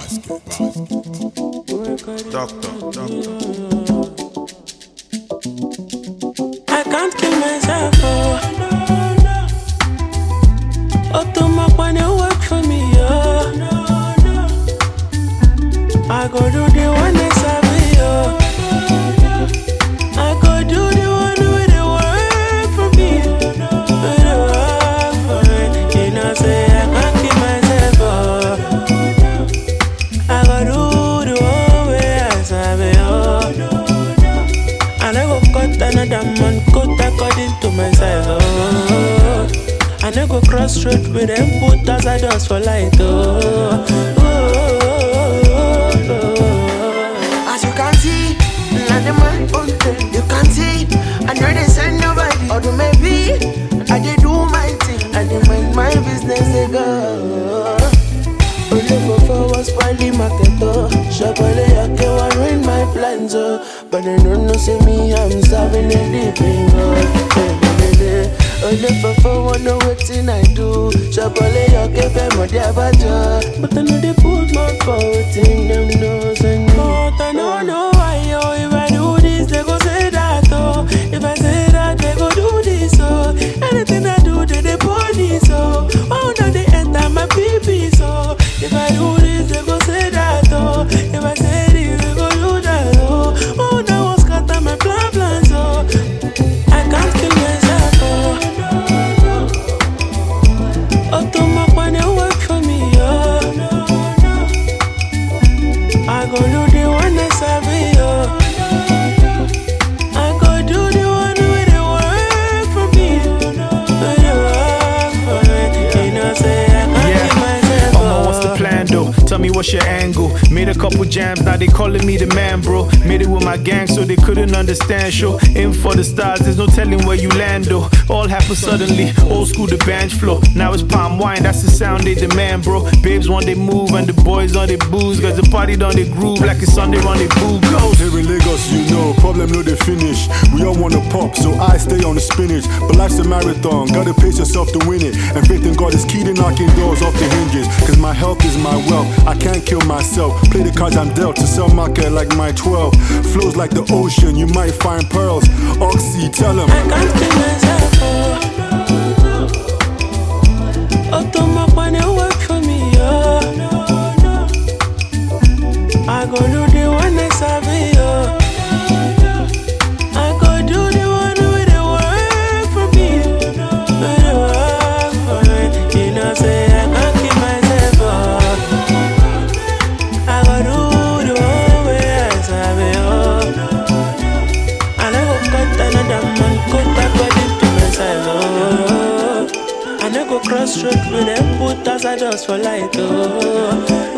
Doctor. I can't kill myself, oh. Automac when you work for me, oh. I go do the one that's happy, oh. I go do the one with the work for me, with the work for me. You know, say I can't kill myself, oh. I go do the one where I sabi, oh. And I go cut another man coat according to my size, oh. And I go cross road with them put as I does for light, oh. As you can see, not the man on them. You can see, I know they send nobody. Or do maybe I did do my thing. I did mind my business, they go. Only for was finally market, oh. Shabale, I can't ruin my plans, oh. But they don't know, see me, I'm serving a deep in, oh. Only for one know what thing I do. Shabale, I can't my dear badger. But I know they put my foot in them nose and But I don't know why, oh. If I do this, they go say that, oh. If I say that, they go do this, oh. Anything I do, they police, oh. Oh, no, they enter my pee so. If I do this, they go say that, oh. If I say this, they go do that, oh. Oh, that was scatter my plans, oh. I can't kill myself, oh. Automac when you work for me, oh. I go do the one that's happy, oh. I go do the one with the work for me, with the work for me. You know, say I can't kill myself, oh. What's the plan though? Tell me what's your angle. Made a couple jams, now they calling me the man, bro. Made it with my gang so they couldn't understand. Show aim for the stars, there's no telling where you land though. All happened suddenly, old school the bench flow. Now it's palm wine, that's the sound they demand, bro. Babes want they move and the boys on they booze. Cause the party done they groove like it's Sunday on they boo goes. Here in Lagos, you know, problem no they finish. We all wanna pop, so I stay on the spinach. But life's a marathon, gotta pace yourself to win it. And faith in God is key to knocking doors off the hinges. Cause my health is my wealth, I can't kill myself. Play the cards I'm dealt to sell market like my 12. Flows like the ocean, you might find pearls. Oxy, tell him I can't kill myself, oh. Automac when you work for me, oh. I go do the one that's happy, oh. I go do the one with the work for me, with the work for me. You know, say I can't kill myself, oh. I go do the one where I sabi, oh. And I go cut another man coat according to my size, oh. And I go cross road with them put as I just for light, oh.